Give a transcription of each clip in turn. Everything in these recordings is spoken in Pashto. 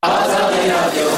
آزادی رادیو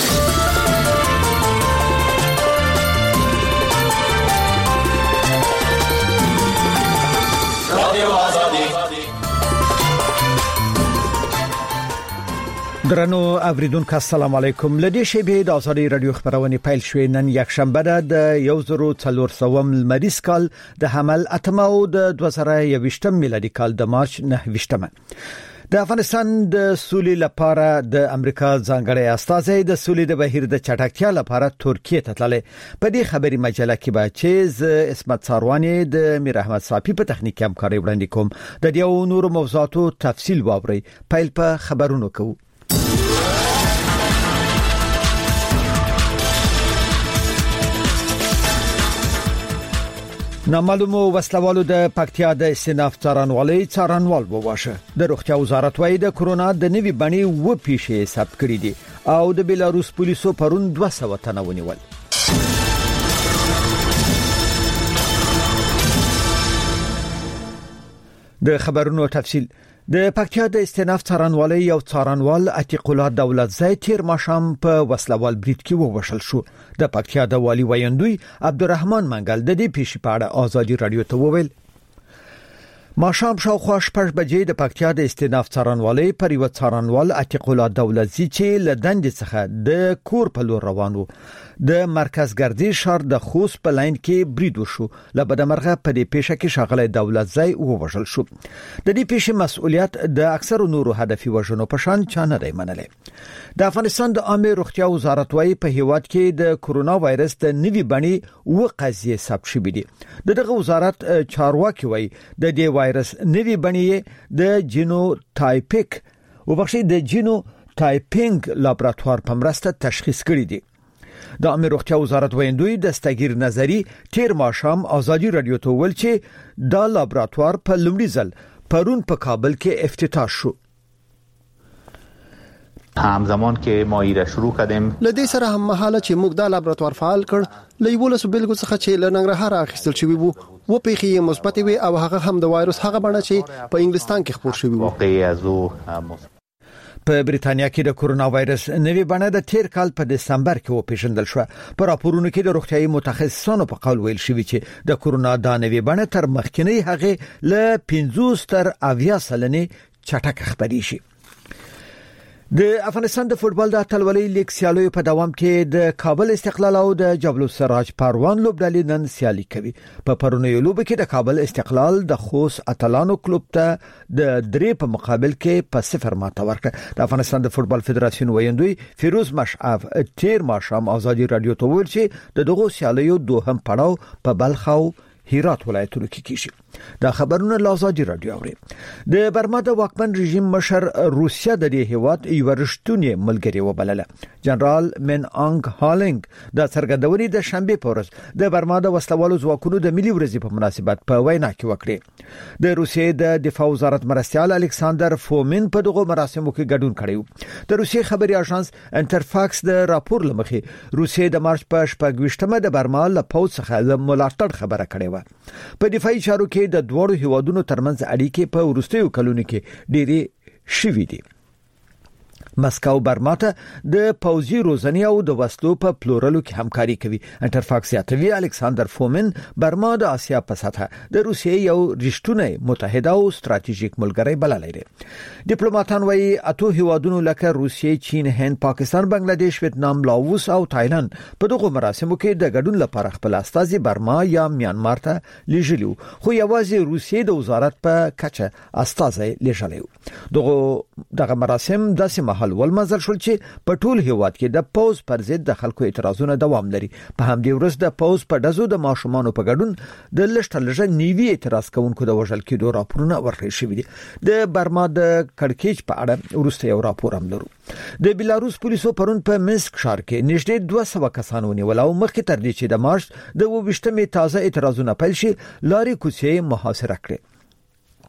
درنو اوریدونکو السلام علیکم. لدې شیبې د آزادی رادیو خبرونه پیل شوې. نن یک شنبه ده د 1400 لمریز کال د حمل اتمو د 2021 میلادي کال د مارچ 9 د افغانستان د سولې لپاره د امریکا ځانګړی استازی د سولې د بهیر د چټکتیا لپاره ترکیه ته تللی. په دې خبري مجله کې به چې اسمت ساروانی د میر احمد صافی په تخنیکی همکاري وړاندې کوم. د دې او نور موضوعاتو تفصیل واوري. پیل په خبرونو کوو. نامعلومو وسلوالو د پکتیا د استیناف څارنوال وواشه. د روغتیا وزارت وايي د کرونا د نوي بڼې و پیښې ثبت کړې دي او د بیلاروس پولیسو پرون 200 تنه ونیول. د خبرونو تفصیل. د پکتیا د استیناف څارنوالۍ یو څارنوال عتیق الله دولت زای تیر ماشام په وسلوال برید کې ووشل شو. د پکتیا د والی ویندوی عبدالرحمن منګل د دې پیښې په اړه آزادی رادیو ته وویل. ماشام شاوخوا 6 بجې د پکتیا د استیناف څارنوالۍ پر یو څارنوال عتیق الله دولت زی چې لدند څخه د کور په لور روان و. د مرکز ګردی شهر د خوست په لاین کې برید وشو. لبدمرغه په دې پیښه کې شاغله دولت زای ووژل شو. د دې پیښې مسؤلیت د اکثر نورو هدفي وژنو په شان چانه دی منلې. د افغانستان د عامه روغتیا وزارت وايي په هیواد کې د کرونا وایرس د نوي بڼې و قضیه ثبت شوې دي. دغه وزارت چارواکي وايي د دې وایرس نوي بڼې د جینو ټایپینګ لابراتوار په مرسته تشخیص کړي دي. د عامه روغتیا وزارت ویندوی دستگیر نظری تیر ماشام آزادی رادیو ته ویل چې دا لابراتوار په لومړي ځل پرون په کابل کې افتتاح شو. همزمان که ما ایره شروع کردیم لدې سره هم مهاله چې موږ دا لابراتوار فعال کړ لیولس بلګو څخه چې لنګرهار اخیستل شوی وو و پیښې مثبت وي او هغه هم د وایروس هغه بڼه چې په انګلستان کې خپور شوی وو. واقعي ازو په بریتانیا کې د کرونا وایرس نوې بڼه د تیر کال په دسمبر کې وپیژندل شو. په راپورونو کې د روغتیايي متخصصانو په قول ویل شوی چې د کرونا د نوې بڼه تر مخکنی هغه ل 50 تر 80 سلنې چټک خبري شي. د افغانستان د فوتبال د اتلولۍ لیګ سیالیو په دوام کې د کابل استقلال او د جبل السراج پروان لوبډلې نن سیالي کوي. په پرونیو لوب کې د کابل استقلال د خوست اتلانو کلوب ته د 3 په مقابل کې په 0 ماته ورکړه. د افغانستان د فوتبال فدراسیون ویندوی فیروز مشعف تیر ماشام آزادی رادیو ته ویل چې دغه سیالیو دوهم پړاو په بلخ او هرات ولایتونو کې کیږي. دا خبرونه لازادي رادیو اوري. د برما د واکمن رژیم مشر روسیا د دې هیواد یو رښتونی ملګری وبلله. جنرال من انګ هالنګ د څرګندونې د شنبه په ورځ د برما د وسلوالو ځواکونو د ملي ورځې په مناسبت په وینا کې وکړه. د روسیې د دفاع وزارت مرستيال الکساندر فومین په دغه مراسمو کې ګډون کړی. د روسیې خبري اژانس انټرفاکس د راپور لمخې روسیې د مارچ په 28مه د برما له پوځ څخه د ملاتړ خبره کړې و. په دفاعي چارو کې د دوړو هیوادونو ترمنځ اړیکې په ورستیو کلونو کې ډېری شوې دي. مسکو برما ته د پوځي روزنې او د وسلو په پلورلو کې همکاري کوي. انټرفاکس یاتوی الکساندر فومن برما د آسیا په سطح د روسیې یو رښتونی متحده او ستراتیژیک ملګری بللی دی. ډیپلوماټان وايي اته هیوادونو لکه روسیې، چین، هند، پاکستان، بنگلاديش، ویتنام، لاوس او تایلند په دغه مراسمو کې د ګډون لپاره خپل استازي برما یا میانمار ته لیږلي، خو یوازې روسیې د وزارت په کچه استازي لیږلی. دغه مراسم داسې ولمنځل شول چې په ټول هیواد کې د پوز پر ضد د خلکو اعتراضونه دوام لري. په همدې ورځ د پوز په دزو د ماشومانو په ګډون د لښتلژه نیوي اعتراض کوونکو د وژل کېدو راپورونه ورکړل شوي دي. د برما د کړکېچ په اړه وروسته یو راپور هم لرو. د بیلاروس پولیسو پرون په منسک ښار کې نږدې 200 کسان ونیول او مخکې تر دې چې د مارچ د 28مې تازه اعتراضونه پیل شي لارې کوڅې محاصره کړې.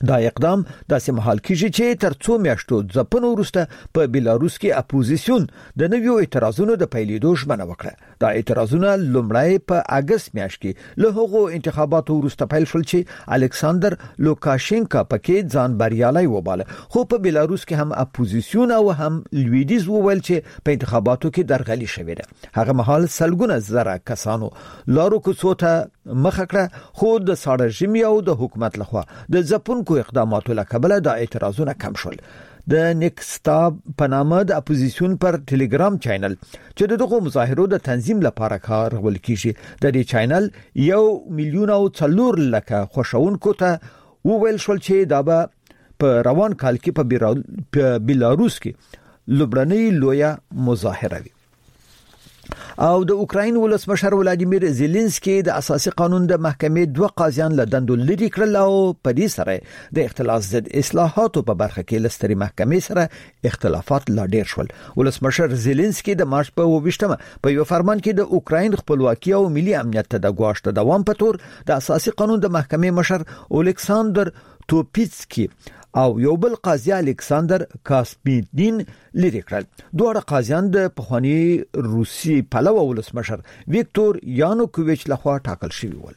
دا اقدام داسې مهال کیږي چې تر څو میاشتو ځپنو وروسته په بیلاروس کې اپوزیسیون د نویو اعتراضونو د پیلېدو ژمنه وکړه. دا اعتراضونه لومړی په اگست میاشت کې له هغو انتخاباتو وروسته پیل شول چې الکساندر لوکاشینکا پکې ځان بریالي وباله، خو په بیلاروس کې هم اپوزیسیون او هم لویدیز وویل چې په انتخاباتو کې درغلي شوې ده. هغه مهال سلګونه زره کسانو لارو کوڅو ته مخه کړه، خو د ساړه ژمي او د حکومت لخوا د ځپونکو اقداماتو له کبله د اعتراضونه کم شول. د نیکستا په نامه د اپوزیسیون پر ټلګرام چینل چې دغه مظاهرو د تنظیم لپاره کارول کیږي، د دې چینل 1,400,000 خوشاونکو ته وویل شول چې دا به په روان کال کې په بیلاروس کې لومړنۍ لویه مظاهره وي. او د اوکراین ولسمشر ولادیمیر زيلنسکي د اساسي قانون د محکمې 2 قاضیان له دندو لري کړل او په دې سره د اختلاف ضد اصلاحاتو په برخه کې لستري محکمې سره اختلافات لا ډیر شول. ولسمشر زيلنسکي د مارچ په 28مه په یو فرمان کې د اوکراین خپلواکي او ملي امنیت ته د ګواښ د دوام په تور د اساسي قانون د محکمې مشر اولکساندر توپیڅکی او یو بل قاضي الکساندر کاسپیدین لري کړل. دوه قاضیان د پخوانی روسي پلوه ولسمشر ویکتور یانوکوویچ لخوا ټاکل شوي ول.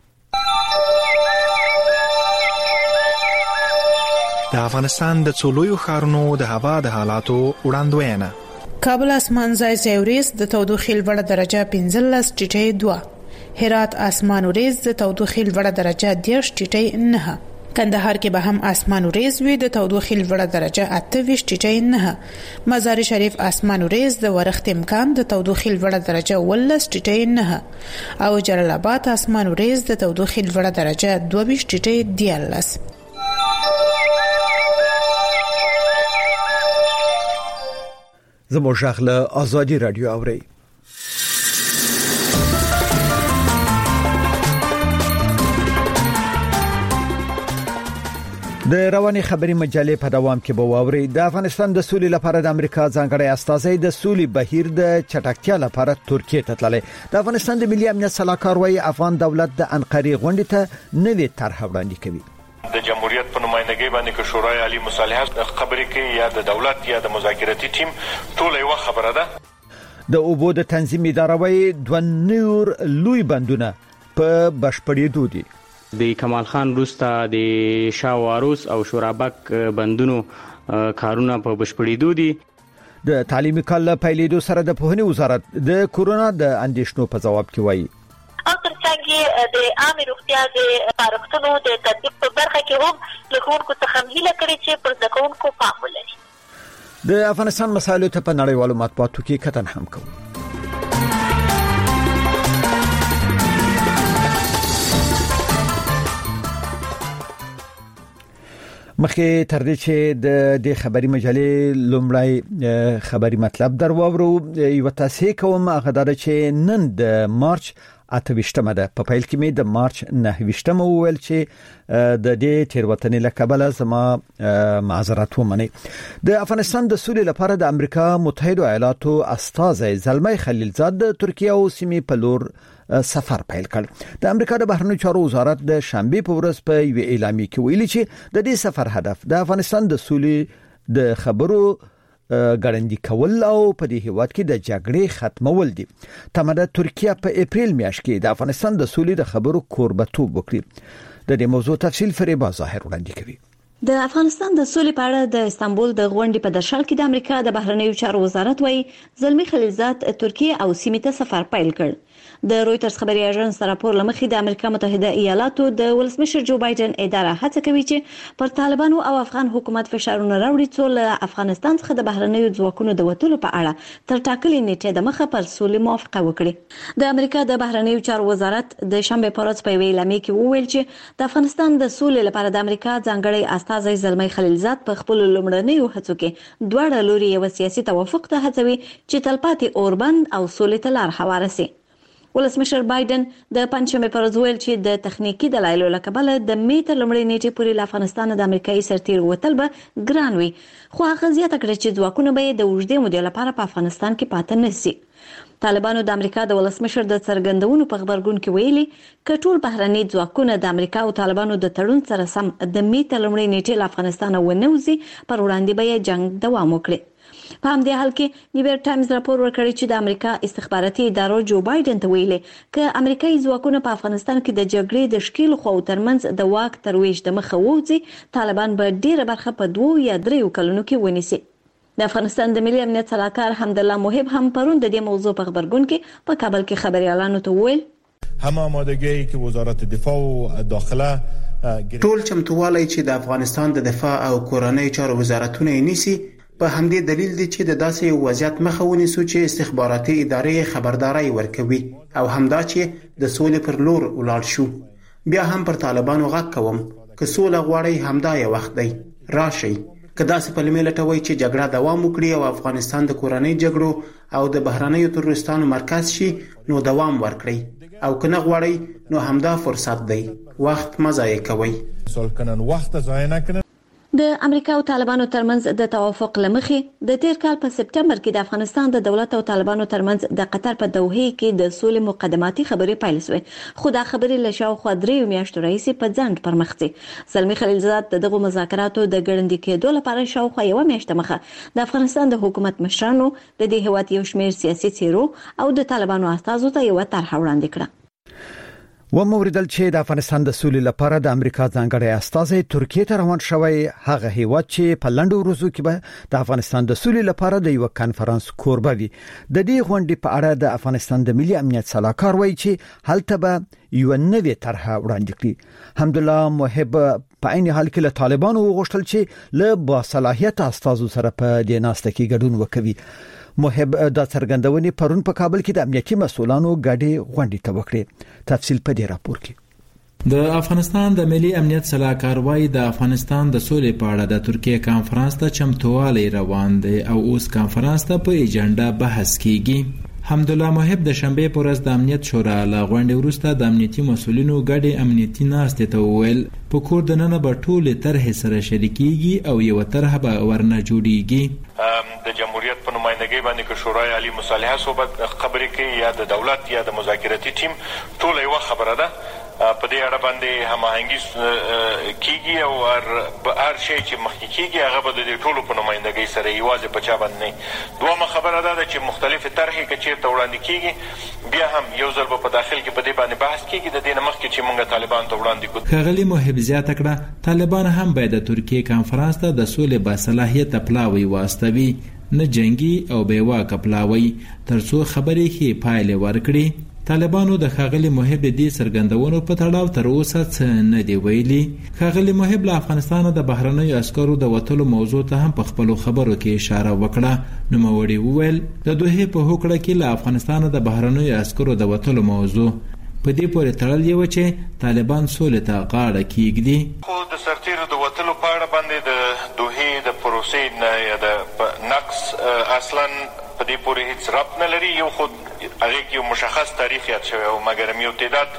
د افغانستان د څولویو ښارونو د هوا د حالاتو وړاندوینه. کابل اسمانځای زیوریز د تودوخې لوړه درجه 15 ټیټه 2، هرات اسمان وریز د تودوخې لوړه درجه 10 ټیټه 9، کندهار کې به هم اسمان وریز وي د تودوخې لوړه درجه 28 ټیټه 9، مزار شریف اسمان وریز د ورښت امکان د تودوخې لوړه درجه 19 ټیټه 9 او جلال آباد اسمان وریز د تودوخې لوړه درجه 22 ټیټه 13. زموږ شغله آزادی رادیو اوري. د رواني خبري مجلې په دوام کې به واوري د افغانستان د سولې لپاره د امریکا ځانګړی استازی د سولې بهیر د چټکتیا لپاره ترکیه ته تللی. د افغانستان د ملي امنیت صلاحکار وايي افغان دولت د انقرې غونډې ته نوې طرح وړاندې کوي. د جمهوریت په نمائندګۍ باندې کې شورای عالی مصالحت خبرې کوي یا د دولت یا د مذاکراتي ټیم ټول یو خبره ده. د اوبو د تنظیم اداره وايي 2 نور لوی بندونه په بشپړېدو دي. د کمال خان روستا د شاواروس او شورابک بندونو کارونه په بشپړېدو دي. د تعلیمي کال پیلېدو سره د پوهنې وزارت د کورونا د اندېښنو په جواب کې وایي او ترڅنګ د عامه روغتیا د فارغتونو د تدبیر په برخه کې هم له ښوونکو څخه هیله کړې چې پر ځکونکو پام ولري. د افغانستان مسایلو ته په نړیوالو مطبوعاتو کې کتن هم کوي. مخکې تر دې چې د خبري مجلې لومړی خبري مطلب درواورو یو تاسې کوم هغه دا چې نن د مارچ 28مه ده. په پیل کې مې د مارچ 9مه وویل چې د دې تیروتنې له کبله زما معذرت ومنئ. د افغانستان د سولې لپاره د امریکا متحده ایالاتو استازی زلمي خلیلزاد د ترکیه او سیمې په لور سفر پیل کړ. د امریکا د بهرنیو چارو وزارت د شنبه په ورځ په یو اعلامیه کې ویلي چې د دې سفر هدف د افغانستان د سولې د خبرو ګړندی کول او په دې هیواد کې د جګړې ختمول دي. تمه ترکیه په اپریل میاشت کې د افغانستان د سولې د خبرو کوربتوب وکړي. د دې موضوع تفصیل فریبا ظاهر وړاندې کوي. د افغانستان د سولې په اړه د استانبول د غونډې په درشل کې د امریکا د بهرنیو چارو وزارت وايي زلمي خلیلزاد ترکیه او سیمې ته سفر پیل کړ. د رويټرز خبري اژانس راپور لمخې د امریکا متحده ایالاتو د ولسمشر جو بایدن اداره هڅه کوي چې پر طالبانو او افغان حکومت فشارونه راوړي څو له افغانستان څخه د بهرنیو ځواکونو د وټولو په اړه تر ټاکلې نیټې د مخه پر سولې موافقه وکړي. د امریکا د بهرنیو چارو وزارت د شنبه په ورځ په اعلامیه کې وویل چې د افغانستان د سولې لپاره د امریکا ځانګړی استازی زلمي خلیلزاد په خپل لومړنیو هڅو کې دواړه لوري یو سیاسي توافق ته هڅوي چې تلپاتې اوربند او سولې ته لار هواره شي. ولسمشر بایدن د پنځمې پر ورځ ویل چې د تخنیکی دلایلو له کبله د میتر لمړی نیټې پورې له افغانستان د امریکایي سرتیر وتل به ګران وي، خو هغه زیاته کړې چې ځواکونه به د اوږدې مودې لپاره په افغانستان کې پاتې نشي. طالبانو د امریکا د ولسمشر د څرګندونو په خبرګون کې ویلي ک ټول بهرني ځواکونه د امریکا او طالبانو د تړون سره سم د میتر لمړی نیټې له افغانستان ونوځي، پر وړاندې به جنگ دوام وکړي. په همدې حال کې نیویارک ټایمز راپور ورکړی چې د امریکا استخباراتي ادارو جو بایدن ته ویلي ک امریکایي ځواکونه په افغانستان کې د جګړې د شکیل خو ترمنځ د واک ترویج د مخه وځي، طالبان به ډیره برخه په 2 یا 3 کلونو کې ونیسي. د افغانستان د ملي امنیت سلاکار حمدالله محب هم پرون د دې موضوع په خبرګون کې په کابل کې خبريالانو ته ویل هم آمادگی که وزارت دفاع و داخله ټول چمتووالی چې د افغانستان د دفاع او کورنۍ چارو وزارتونه یې نیسي، په همدې دلیل دی چې د داسې وضعیت مخه ونیسو چې استخباراتي ادارې خبرداري ورکوي او همدا چې د سولې پر لور ولاړ شو. بیا هم پر طالبانو غږ کوم که سوله غواړي همدا یو وخت دی، راشي که داسې پلمې لټوي چې جګړه دوام وکړي او افغانستان د کورنۍ جګړو او د بهرنیو تروریستانو مرکز شي نو دوام ورکړي، او که نه غواړي نو همدا فرصت دی، وخت مه ضایع کوئ. وخت ضایع نکړئ. د امریکا او طالبانو ترمنځ د توافق لمخې د تیر کال په سپټمبر کې د افغانستان د دولت او طالبانو ترمنځ د قطر په دوحه کې د سولې مقدماتي خبرې پیل شوې، خو دا خبرې له شاوخوا 3 میاشتو راهیسې په ځنډ پر مخ دي. زلمی خلیلزاد دغه مذاکراتو د ګړندي کېدو لپاره شاوخوا 1 میاشت مخه د افغانستان د حکومت مشرانو د دې هیواد یو شمېر سیاسي څیرو او د طالبانو استازو ته یو طرح وړاندې کړه. وموردل چې د افغانستان د سولې لپاره د امریکا ځانګړی استازی ترکیه ته روان شوی، هغه هیواد چې په لنډو ورځو کې به د افغانستان د سولې لپاره د یو کانفرنس کوربه وي. د دې غونډې په اړه د افغانستان د ملي امنیت سلاکار وایي چې هلته به یو نوې طرح وړاندې کړي. حمدالله محب په عین حال کې له طالبانو وغوښتل چې له باصلاحیت استازو سره په دې ناسته کې ګډون وکړي. محب د څرګندونې پرون په کابل کې د امنیتي مسؤلانو ګډې غونډې ته وکړې. تفصیل په دې راپور کې. د افغانستان د ملي امنیت سلاکار وايي د افغانستان د سولې په اړه د ترکیه کانفرنس ته چمتووالی روان دی او اوس کانفرنس ته په ایجنډا بحث کیږي. حمدالله محب د شنبه پر ورځ د امنیت شورا له غونډې وروسته د امنیتي مسؤلینو ګډې امنیتي ناستې ته وویل په کور دننه به ټولې طرحې سره شریکېږي او یوه طرحه به ورنه جوړیږي. د جمهوریت په نمائندګۍ باندې که شورای عالی مصالحه صحبت خبرې کوي یا د دولت یا د مذاکراتي ټیم، ټول یو خبره ده. په دې اړه باندې هماهنګي کیږي او هر شی چې مخکې کیږي هغه به د ټولو په نمائندګۍ سره یوازې په چا باندې نه. دویمه خبره ده چې مختلفې طرحې که چېرته وړاندې کیږي بیا هم یو ځل به په داخل کې په دې باندې بحث کیږي د دې نه مخکې چې موږ طالبان ته وړاندې کړو. ښاغلي محب زیاته کړه طالبان هم باید د ترکیې کانفرنس ته د سولې باصلاحیته پلاوی واستوي، نه جنگي او بې واکه پلاوی، ترڅو خبرې ښې پایلې ورکړي. طالبانو د ښاغلي محب د دې څرګندونو په تړاو تر اوسه څه نه دی ویلي. ښاغلي محب له افغانستانه د بهرنیو عسکرو د وتلو موضوع ته هم په خپلو خبرو کې اشاره وکړه. نوموړي وویل د دوحې په هوکړه کې له افغانستانه د بهرنیو عسکرو د وتلو موضوع په دې پورې تړلې وه چې طالبان سولې ته غاړه کیږدي. خو د سرتیرو د وتلو په اړه باندې د دوحې د پروسې نه یا د نقص اصلا په دې پورې هیڅ ربط نه لري. یو خود هغې کې یو مشخص تاریخ یاد شوی او مګر یو تعداد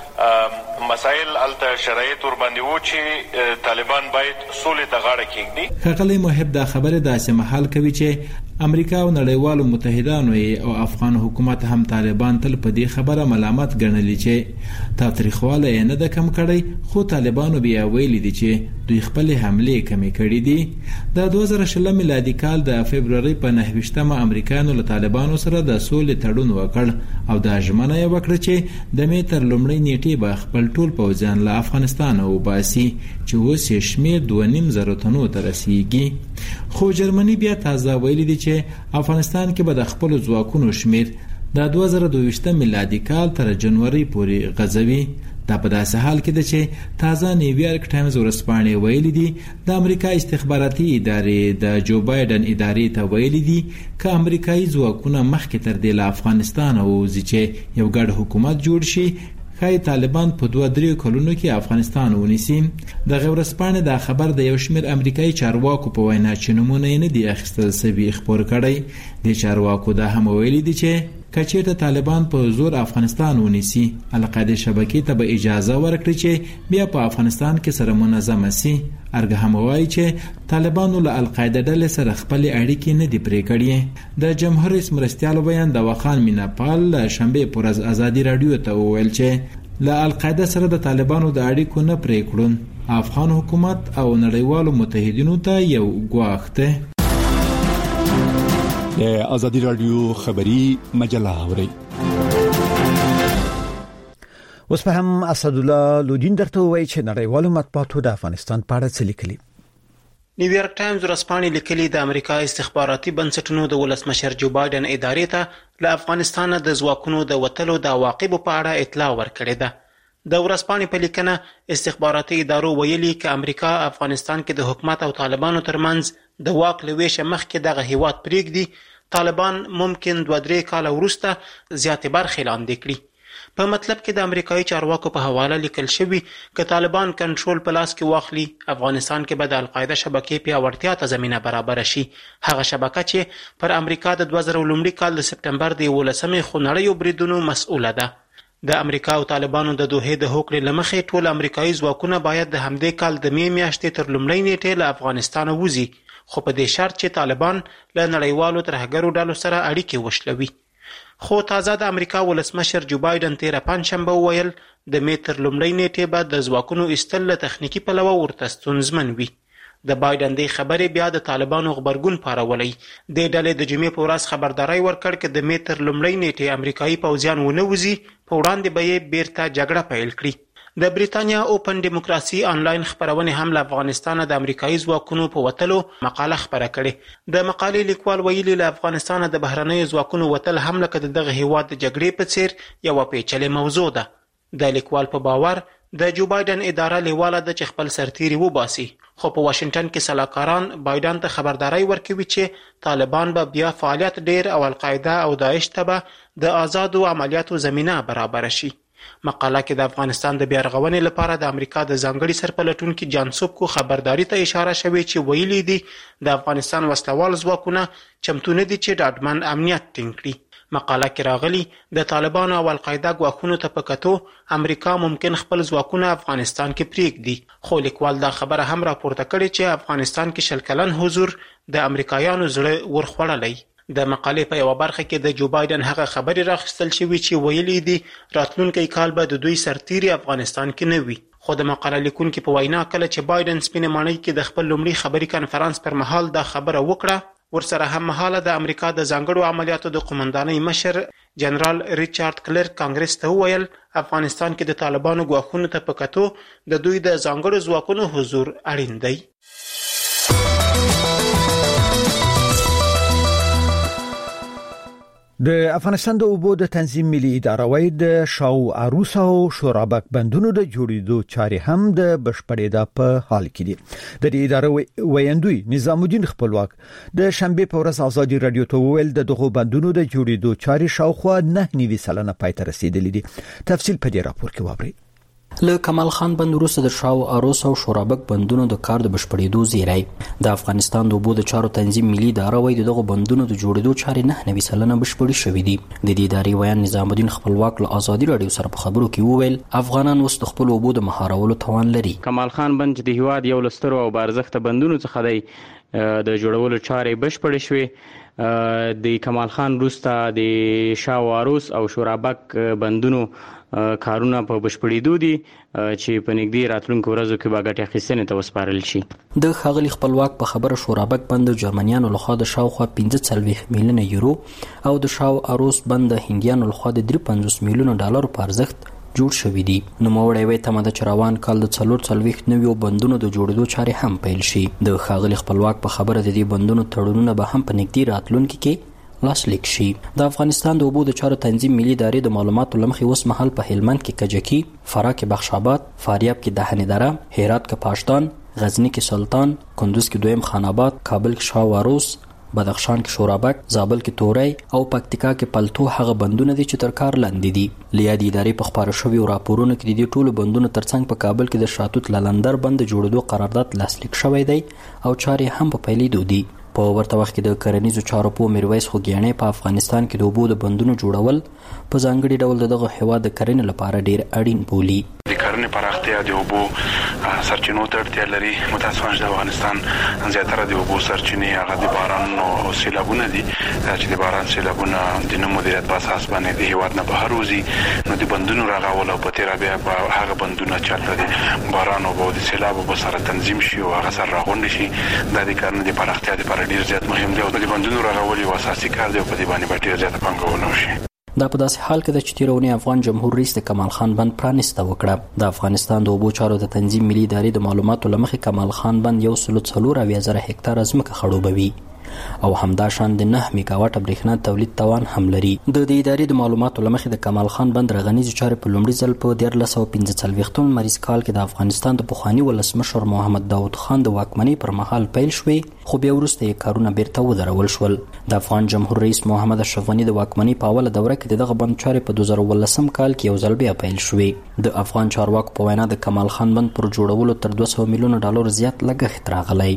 مسائل الته شرایط ور باندې وو چې طالبان باید سولې ته غاړه کیږدي. ښاغلی محب دا خبره داسې مهال کوي چې امریکا او نړیوالو متحدانو او افغان حکومت هم طالبان تل په دې خبره ملامت ګڼلي چې تاریخواله یې نه ده کم کړی، خو طالبانو بیا ویلي دي چې دوی خپلې حملې کمې کړي دي. د 2020 میلادي کال د فبروري په 29 امریکایانو له طالبانو سره د سولې تړون وکړ او دا ژمنه یې وکړه چې د مې تر لومړۍ نیټې به خپل ټول پوځیان له افغانستانه وباسي چې اوس یې شمېر 2.5 تنو ته رسیږي. خو جرمني بیا تازه ویلي دي چې افغانستان کې به د خپلو ځواکونو شمېر د 2022 میلادي کال تر جنوري پورې غځوي. دا په داسې حال کې ده چې تازه نیویارک ټایمز ورځپاڼې ویلي دي د امریکا استخباراتي ادارې د جو بایدن ادارې ته ویلي دي که امریکایي ځواکونه مخکې تر دې له افغانستانه ووځي چې یو ګډ حکومت جوړ شي، ښایي طالبان په 2-3 کلونو کې افغانستان ونیسي. دغه ورځپاڼې دا خبر د یو شمېر امریکایي چارواکو په وینا چې نومونه یې نه دي اخیستل سوي خپور کړی. دې چارواکو دا هم ویلي دي چې کچېرته طالبان په زور افغانستان ونیسي القاعده شبکې ته به اجازه ورکړي چې بیا په افغانستان کې سره منظم شي. ارګهم وایي چې طالبانو له القاعده ډلې سره خپل اړیکې نه دي پرې کړې. د جمهور رئیس مرستیال بیان د وخان میناپال شنبه پر از ازادي رادیو ته وویل چې له القاعده سره د طالبانو د اړیکو نه پرې کړون افغان حکومت او نړیوالو متحدینو ته یو ګواښ دی. د ازادي رادیو خبری مجله اوري. اوس په هم اسد الله لودین درته وایي چې نړیوالو مطبوعاتو د افغانستان په اړه څه لیکلي. نیویارک ټایمز ورځپاڼې لیکلي د امریکا استخباراتي بنسټونو د ولسمشر جو بایدن ادارې ته له افغانستان د ځواکونو د وتلو د عواقبو په اړه اطلاع ورکړې ده. د ورځپاڼې په لیکنه استخباراتي ادارو ویلي چې امریکا افغانستان کې د حکومت او طالبانو ترمنځ د واک له ویشه مخکې دغه هیواد پرېږدي، طالبان ممکن 2-3 کال وروسته زیاتې برخې لاندې کړي. په مطلب کې د امریکایي چارواکو په حواله لیکل شوي که طالبان کنټرول په لاس کې واخلي افغانستان کې به د القاعده شبکې پیاوړتیا ته زمینه برابره شي. هغه شبکه چې پر امریکا د 2000 کال د سپټمبر د 11 خونړیو بریدونو مسؤله ده. د امریکا او طالبانو د دوحې د هوکړې له مخې ټول امریکایي ځواکونه باید د همدې کال د می میاشتې تر لومړۍ نیټې له افغانستانه وځي، خو په دې شرط چې طالبان له نړیوالو ترهګرو ډلو سره اړیکې وشلوي. خو تازه د امریکا ولسمشر جو بایدن 13 پنجشنبه وویل د می تر لومړۍ نیټې به د ځواکونو ایستل له تخنیکي پلوه ورته ستونزمن وي. د بایدن د خبرې بیا د طالبانو غبرګون پارولی. د ډلې د جمعې په ورځ خبرداري ورکړ چې د می تر لومړۍ نیټې امریکایي پوځیان ونه وځي، په وړاندې به یې بیرته جګړه پیل کړي. د بریتانیا اوپن ډیموکراسي آنلاین خبرونه هم له افغانستان د امریکایي ځواکونو په وتلو مقاله خبره کړې. د مقالې لیکوال ویلي له افغانستان د بهرنیو ځواکونو وتل هم لکه دغه هیواد د جګړې په څیر یوه پیچلې موضوع ده. د لیکوال په باور د جو بایدن اداره لیواله ده چې خپل سرتیري وباسي، خو په واشنگټن کې سلاکاران بایدن ته خبرداري ورکوي چې طالبان به بیا فعالیت ډیر او القاعده او داعش ته به د آزادو عملیاتو زمینه برابر شي. مقاله کې د افغانستان د بیارغونې لپاره د امریکا د ځانګړي سرپلټونکي جان سوبکو خبرداري ته اشاره شوې چې ویلي دي د افغانستان وسلوال ځواکونه چمتو نه دي چې ډاډمن امنیت ټینګ کړي. مقاله کې راغلي د طالبانو او القاعده ګواښونو ته په کتو امریکا ممکن خپل ځواکونه افغانستان کې پرېږدي، خو لیکوال دا خبره هم راپورته کړې چې افغانستان کې 100 کلن حضور د امریکایانو زړه ورخوړلی. د مقالې په یوه برخه کې د جو بایدن هغه خبرې راخیستل شوي چې ویلي دي راتلونکی کال به د دوی سرتیري افغانستان کې نه وي. خو د مقاله لیکونکي په وینا کله چې بایدن سپینې ماڼۍ کې د خپل لومړي خبري کنفرانس پر مهال دا خبره وکړه، ورسره هم مهاله د امریکا د ځانګړو عملیاتو د قومندانۍ مشر جنرال ریچارډ کلرک کانګرس ته وویل افغانستان کې د طالبانو ګواښونو ته په کتو د دوی د ځانګړو ځواکونو حضور اړین دی. د افغانستان د اوبو د تنظیم ملي اداره وايي د شاو عروس او شورابک بندونو د جوړېدو چارې هم د بشپړېدا په حال کې دي. د دې اداره ویاندوی نظام الدین خپلواک د شنبه په ورځ ازادي رادیو ته وویل د دغو بندونو د جوړېدو چارې شاوخوا 9.9% پای ته رسیدلې دي. تفصیل په دې راپور کې واورئ. له کمال خان بند وروسته د شاو عروس او شورابک بندونو د کار د بشپړېدو زیری د افغانستان د اوبو د چارو تنظیم ملي اداره وايي دغه بندونو د جوړېدو چارې 9.9% بشپړې شوې دي. د دې ادارې ویان نظام الدین خپلواک له ازادي رادیو سره په خبرو کې وویل افغانان اوس د خپل اوبو د مهارولو توان لري. کمال خان بند چې د هیواد یو لستر او بارزخته بندونو څخه دی د جوړولو چارې بشپړې شوې. د کمال خان وروسته د شاو عروس او شورابک بندونو کارونه په بشپړېدو دي چې په نږدې راتلونکو ورځو کې به ګټې اخیستنې ته وسپارل شي. د ښاغلي خپلواک په خبره شورابک بند جرمنیانو لخوا د شاوخوا 45 میلیونه یورو او د شاو عروس بند هندیانو لخوا د 53 میلیونه ډالرو په ارزښت جوړ شوی دي. نوموړی وایي تمه ده چې روان کال د 44 نویو بندونو د جوړېدو چارې هم پیل شي. د ښاغلي خپلواک په خبره د دې بندونو تړونونه به هم په نږدې راتلونکي کې لاسلیک شي. د افغانستان د اوبو د چارو تنظیم ملي ادارې د معلوماتو لمخې اوس مهال په هلمند کې کجکی، فراه کې بخش آباد، فاریاب کې دهنې دره، هرات کې پاشدان، غزنی کې سلطان، کندوز کې دویم خان آباد، کابل کې شاو عروس، بدخشان کې شورابک، زابل کې توري او پکتیکا کې پلتو هغه بندونه دي چې تر کار لاندې دي. لیادي ادارې په خبرو شویو راپورونو کې د دې ټولو بندونو ترڅنګ په کابل کې د شاتوت لالندر بند جوړېدو قرارداد لاسلیک شوی دی او چارې هم په پیلېدو دي. په ورته وخت کې د کرنیزو چارو په میرویس خوګیاڼي په افغانستان کې د اوبو د بندونو جوړول په ځانګړي ډول دغه هیواد د کرنې لپاره ډیر اړین بولي. د کرنې پراختیا د اوبو سرچینو ته اړتیا لري. متاسفانه د افغانستان زیاتره د اوبو سرچینې هغه د باران او سیلابونه دي چې د باران سیلابونه د نوو مدیریت په اساس باندې د هیواد نه بهر وځي، نو د بندونو راغول او په تیر بیا هغه بندونه چلته دي باران او د سیلاب په سره تنظیم شي او هغه سره راغونډ شي. د کرنې د پراختیا لپاره ډیر زیات مهم دی او د بندونو راغول یو اساسي کار دی او په دې باندې ډیر زیات پانګونه وشي. دا په داسې حال کې د چتیرونی افغان جمهور رئیس د کمال خان بند پرانیسته وکړه. د افغانستان د اوبو چارو د تنظیم ملي ادارې د معلوماتو لمخې کمال خان بند 140,000 هکتار ځمکه خړوبوي او همدا شان د 9 میگاواټ برېښنا تولید توان هم لري. د ادارې د معلوماتو لمخې د کمال خان بند رغنیزي چارې په لومړي ځل په 1945 مریض کال کې د افغانستان د پخوانی ولسمشر محمد داود خان د واکمنۍ پر مهال پیل شوې، خو بیا وروسته یې کارونه بیرته ودرول شول. د افغان جمهور رئیس محمد اشرف غني د واکمنۍ په اوله دوره کې دغه بند چارې په 2019 کال کې یو ځل بیا پیل شوې. د افغان چارواکو په وینا د کمال خان بند پر جوړولو تر 200 میلیون ډالر زیات لګښت راغلی.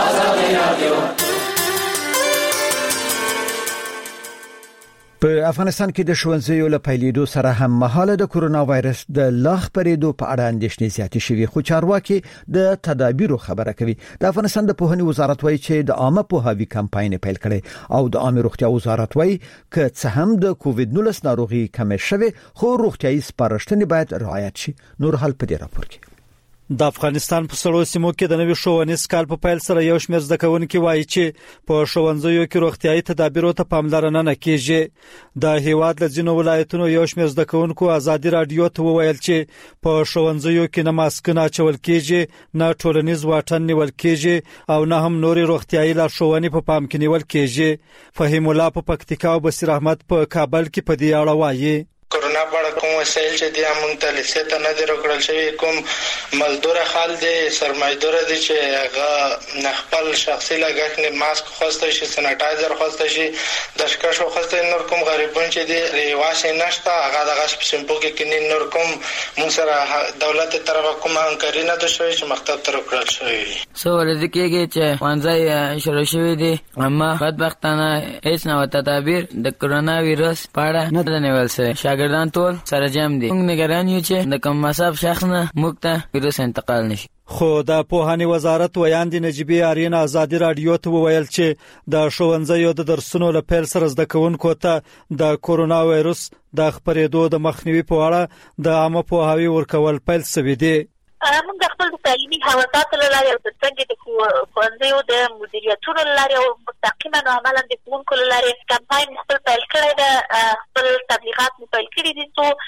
په افغانستان کې د ښوونځیو له پیلېدو سره هم مهاله د کورونا وایرس د لا خپرېدو په اړه اندېښنې زیاتې شوې، خو چارواکي د تدابیرو خبره کوي. د افغانستان د پوهنې وزارت وایي چې د عامه پوهاوي کمپاین پیل کړي او د عامه روغتیا وزارت وایي چې څه هم د کووډ-19 ناروغي کم شوه، خو روغتیايي سپارښتنې باید رعایت شي. نور حال په دې راپور کې د افغانستان په سړو سیمو کې د نوي ښوونیز کال په پیل سره یو شمېر زده کوونکي وایي چې په ښوونځیو کې روغتیايي تدابیرو ته پاملرنه نه کیږي. د هیواد له ځینو ولایتونو یو شمېر زده کوونکو ازادي رادیو ته وویل چې په ښوونځیو کې نه ماسکونه اچول کیږي، نه ټولنیز واټن نیول کیږي او نه هم نوري روغتیايي لارښوونې په پام کې نیول کیږي. فهیم الله په پکتیکا او بصیر احمد په کابل کې په دې اړه وایي. کورونا په کوم وسایل چې د موږ ته لسته نه درکړل شوی، کوم مزدور خال دي سرمایدور دي چې هغه خپل شخصي لګښت نه ماسک خوسته شي، سانیټایزر خوسته شي، د شکشو خوسته نور کوم غریبون چې دي ریواش نشته هغه د غش سمپو کې کینی نور کوم موږ سره دولت طرفه کوم انکاري نه ده شوی چې مکتب تر کړل شوی. سو ورته کېږي چې وانځي شروع شوی دي، اما بدبختانه هیڅ نه تدابیر د کورونا وایرس په اړه نه نیول شوی. شاګردان ټول سره جام دي. موږ نگران یو چې د کوم مصاب شخص نه موږ ته وایرس انتقال نشي. خو د پوهنې وزارت ویاندې نجیبې آرین ازادي رادیو ته وویل چې د ښوونځیو د درسونو له پیل سره زده کوونکو ته د کورونا وایرس د خپرېدو د مخنیوي په اړه د عامه پوهاوي ورکول پیل شوی دی. موږ خپل تعلیمي حواساتو لپاره او د څنګه د ښوونځیو د مدیریتونو لپاره او مستقیما عملاً د ښوونکو لپاره کمپاین خپل پیل کړی دی، خپل تبلیغات پیل کړي دي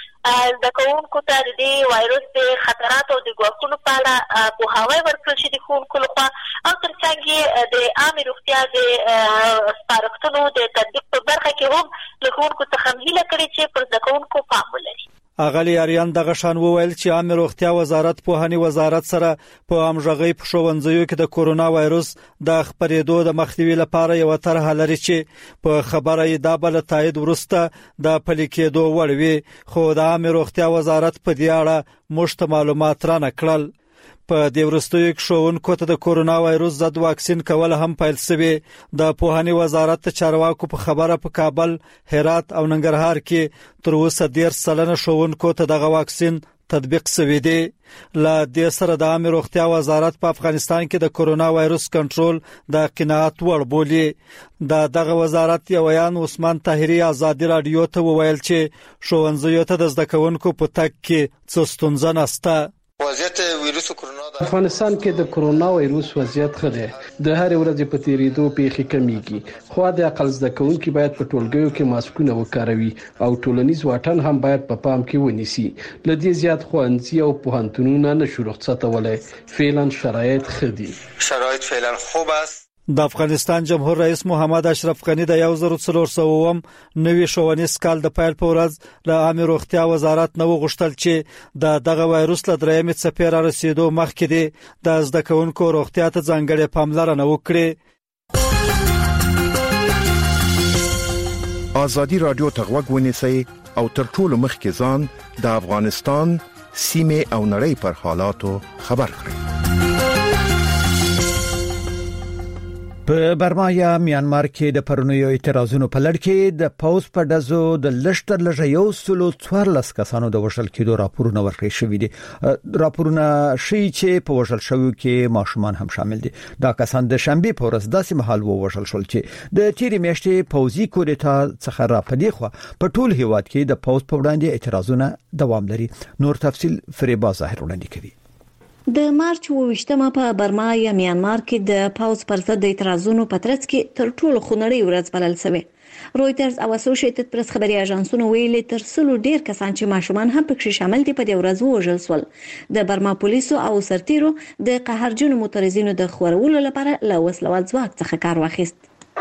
چې د ښوونکو ته د دې وایرس د خطراتو او د ګواښونو په اړه پوهاوی ورکړل شي د ښوونکو لخوا، او ترڅنګ د عامه روغتیا د سپارښتنو د تطبیق په برخه کې هم له ښوونکو څخه هیله کړې چې پر زده کوونکو پام ولري. اغلی اریان دغه شان وویل چې عامه روغتیا وزارت پوهنې وزارت سره په همغږۍ په ښوونځیو کې د کورونا وایرس د خپرېدو د مخنیوي لپاره یو طرحه لري چې په خبره یې دا بل تایید ورسته د پلي کېدو وړ وي، خو د عامه روغتیا وزارت په دې اړه مشت معلومات را نکړل. په دې وروستیو کې ښوونکو ته د کورونا وایرس ضد واکسین کول هم پیل شوی. د پوهنې وزارت د چارواکو په خبره په کابل، هرات او ننګرهار کې تر اوسه 13% ښوونکو ته دغه واکسین تطبیق شوی دی. لا د سره د عامه روغتیا وزارت په افغانستان کې د کورونا وایرس کنټرول د قناعت وړ بولی. دغه وزارت یو بیان عثمان طاهری ازادي رادیو ته وویل چې ښوونځیو ته د زده کوونکو په تګ کې څه ستونزه نشته. وضعیت ویروس کورونا د افغانستان کې د کورونا وایرس وضعیت ښه دی. د هر ورځې په تیریدو پیښې کمیږي، خو د عقل زده کوونکي باید په ټولګیو کې ماسکونه وکاروي او ټولنیز واټن هم باید په پام کې ونیسي. لدې زیات ښوونځي او پوهنتونونه نشو رخصتولی. فعلا شرایط ښه دي. شرایط فعلا خوب است. د افغانستان جمهور رئیس محمد اشرف غني د 1400 نوي ښوونیز کال د پیل په ورځ له عامه روغتیا وزارت نو غوښتل چې دغه وایرس له درېمې څپې را رسیدو مخکې د زده کوونکو روغتیا ته ځانګړې پاملرنه وکړي. ازادي رادیو ته غوږ ونیسئ او تر ټولو مخکې ځان د افغانستان سیمه او نړۍ پر حالاتو خبر کړئ. په برما یا میانمار کې د پرونیو اعتراضونو په لړ کې د پوز په دزو د لشتر لږه یو سلو 14 کسانو د وژل کېدو راپورونه ورکړي شوې دي. راپورونه شي چې په وژل شوو کې ماشومان هم شامل دي. دا کسان د شنبه په ورځ داسې مهال وژل شول چې د تیرې میاشتې پوزي کودتا څخه را پدې خو په ټول هیواد کې د پوز په وړاندې اعتراضونه دوام لري. نور تفصيل فریبا ظاهر وړاندې کوي. د مارچ 28مه په برما یا میانمار کې د پاوز پر ضد د اعتراضونو په ترڅ کې تر ټولو خونړۍ ورځ بلل شوې. رويټرز او اسوسییټډ پریس خبري اژانسونو ویلي تر څلو ډیر کسان چې ماشومان هم پکې شامل دي په دې ورځ وژل شول. د برما پولیسو او سرتیرو د قهرجنو معترضینو د خورولو لپاره له وسلوال ځواک څخه کار واخیست.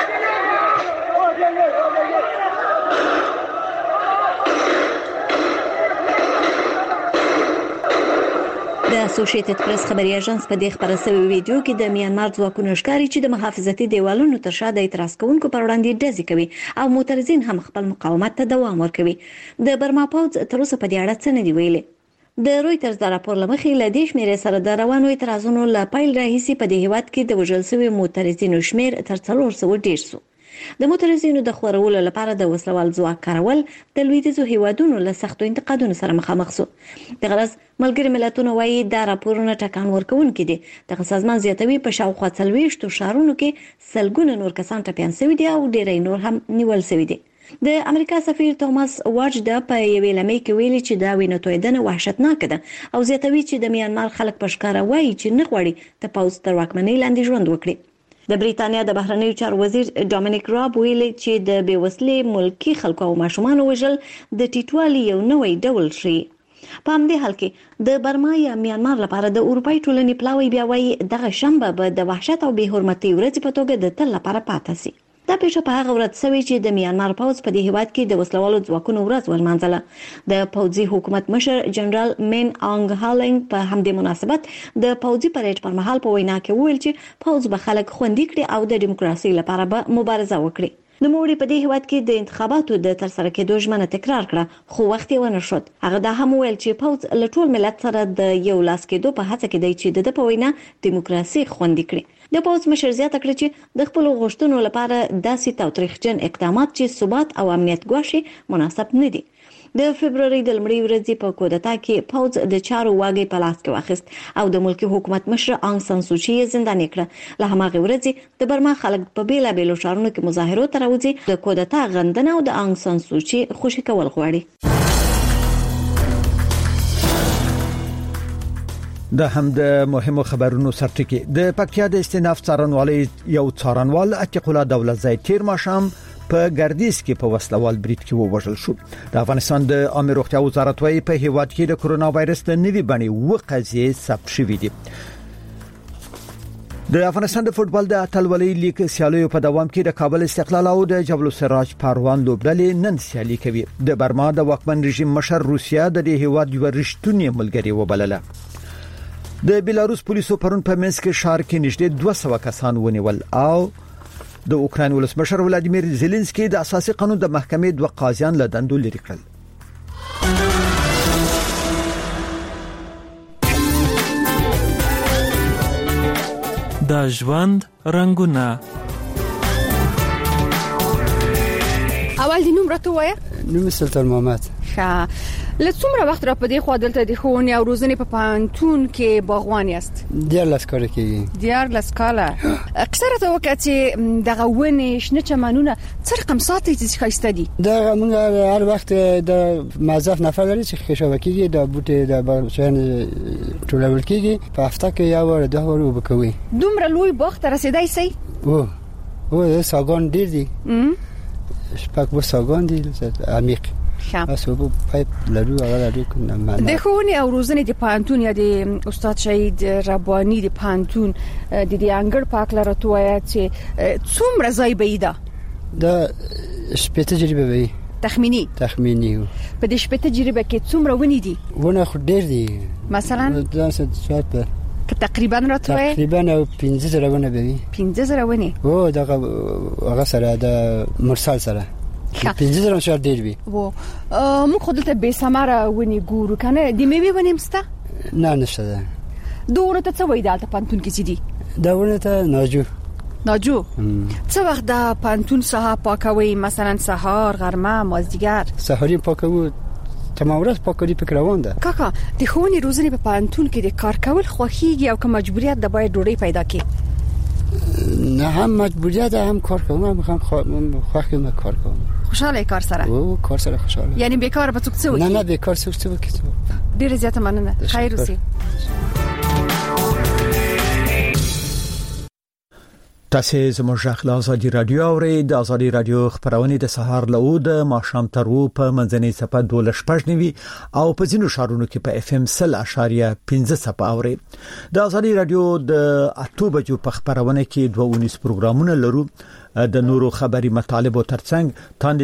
د اسوسییټډ پریس خبري اژانس په دې خبره شوی ویډیو کې د میانمار ځواکونو ښکاري چې د محافظتي دیوالونو تر شا د اعتراض کوونکو پر وړاندې ډزې کوي او معترضین هم خپل مقاومت ته دوام ورکوي. د برما پوز تر اوسه په دې اړه څه نه دی ویلي. د رويټرز د راپور لمخې له دې شمیرې سره د روانو اعتراضونو له پیل راهیسې په دې هیواد کې د وژل شوي معترضینو شمیر تر 400 ډیر شو. د معترضینو د خورولو لپاره د وسلوال ځواک کارول د لویدیځو هیوادونو له سختو انتقادونو سره مخامخ شو. د غرض ملګری ملتونو وايي دا راپورونه ټکان ورکوونکي دي. د سازمان زیاتوي په شاوخوا 40 شهرونو کې سلګونه نور کسان ټپيان شوي دي او ډیری نور هم نیول شوي دي. د امریکا سفیر توماس واجدا په یوې لمې کې ویلي چې دا وینتویدنه وحشتناک ده او زیاتوي چې د میانمار خلک په ښکارا وايي چې نه غواړي د پاوز تر واکمنۍ لاندې ژوند وکړي. د بریتانیا د بهرنیو چارو وزیر ډومینیک راب ویلي چې د بیوسلې ملکی خلکو او ماشومان وژل د ټیټوالي یو نوې ډول شي. په همدې حال کې د برما یا میانمار لپاره د اروپای ټولنې پلاوی بیا وایي دغه شنبه به د وحشت او بې حرمتۍ ورځ په توګه د تل لپاره پاتې شي. دا پیښه په هغه ورځ شوې چې د میانمار پوز په دې هیواد کې د وسلوالو ځواکونو ورځ ولمانځله. د پوځي حکومت مشر جنرال مین آنګ هالنګ په همدې مناسبت د پوځي پریډ پر مهال په وینا کې وویل چې پوز به خلک خوندي کړي او د دیموکراسي لپاره به مبارزه وکړي. د موړي په دې هیواد کې د انتخاباتو د ترسره کېدو ژمنه تکرار کړه خو وخت یې ونه شو. هغه دا هم ویل چې پوز له ټول ملت سره د یو لاس کېدو په هڅه کې دی چې د په وینا دیموکراسي خوندي کړي. د پوز مشر زیاته کړه چې د خپل غوښتنو لپاره داسې تاوتریخجن اقدامات چې ثبات او امنیت ګواښي مناسب نه دي. د فبرवरी د لمړي ورځې په کودتا کې پوز د چارو واګي په لاس کې واخیست او د ملکی حکومت مشر آنګ سان سوچي زنداني کړه. له هماغه ورځې د برما خلک په بیلابېلو ښارونو کې مظاهرو ته راوځي د کودتا غندنه او د آنګ سان سوچي خوشي کول غواړي. د هم د مهمو خبرونو سرټکی د پکتیا د استیناف څارنوالي یو څارنوال عتیق الله دولت زای تیر ماشام په ګردیز کې په وسلوال بریټ کې وژل شو. د افغانستان د عامه روغتیا وزارت وايي په هیواد کې د کرونا وایرس د نوي بڼې وقایې ثبت شوې دي. د افغانستان د فوتبال د اتلولۍ لیګ سیالیو په دوام کې د کابل استقلال او د جبل السراج پروان لوبډلې نن سیالي کوي. د برما د واکمن رژیم مشر روسیا د دې هیواد یو رښتونی ملګری وبلله. د بیلاروس پولیسو پرون په منسک ښار کې نږدې 200 کسان ونیول او د اوکران ولسمشر ولادیمیر زيلنسکي د اساسي قانون د محکمې 2 قاضیان له دندو لري کړل. د ژوند رنگونه اول د نوم راته وایه. نوم سلطان محمد. له څومره وخت را پدې خو دلته د ښوونې او روزنې په پانتون کې باغوان یاست؟ 14 کال کېږي. 14 کال. اکثره ته وکړه چې دغه ونې شنه چمنونه څه رقم ساتي چې ښایسته دي؟ دغه موږ هر وخت د موظف نفر لري چې خښوه کېږي د بوټي د باغچان ټولول کېږي په هفته کې یو ور دوه ور وبکوي. دومره لوی باغ ته رسیدای سي؟ او ساګان ډیر دي. شپږ و ساګان دي عمیق. اسوب پایپ لرو هغه لري کنه. د ښوونې او روزنې د پانتون یا د استاد شهید ربانی د پانتون د دې انګړ پاک لرته وایي چې څومره ځای به ده؟ د شپږ تجربه وي. تخمینی په دې شپږ تجربه کې څومره ونی دي؟ ونه خو ډیر دي. مثلا د سات که تقریبا راته وایي تقریبا 15 ونه به 15 ونه. او دغه هغه سره د مرسل سره 15 شهر ډیر وي. وو موږ خو دلته به سماره ونی ګورو کنه د میوه ونی مسته؟ نه نشته ده. دوره ته څه وای دالته پانتون کې دي؟ دا ونه ته ناجو ناجو څه وخت د پانتون ساحه پاکوي مثلا سهار غرمه مازدیګر سهاري پاکوي تمام ورځ پاکري پکې روان ده کاکا د ښوونې روزنې په پانتون کې د کار کول خوخيږي او که مجبوریت د باید ډوډۍ پیدا کی نه هم مجبوریت هم کار کوم هم خوخم کار کوم خوشاله کار سره او کار سره خوشاله یعنی بیکار به څوک څه وکړي نه بیکار څوک څه وکړي ډیر زیاته مننه خیر اوسې تاسو زموږ غږ له ازادي رادیو اورئ د ازادي رادیو خبرونه د سهار له د ماښام تر په منځنۍ صفه 12:15 او په ځینو شهرونو کې په اف ام 0.15 صفه اورئ د ازادي رادیو د 8 بجو په خبرونه کې 2 پروګرامونه لرو د نورو خبري مطالب او ترڅنګ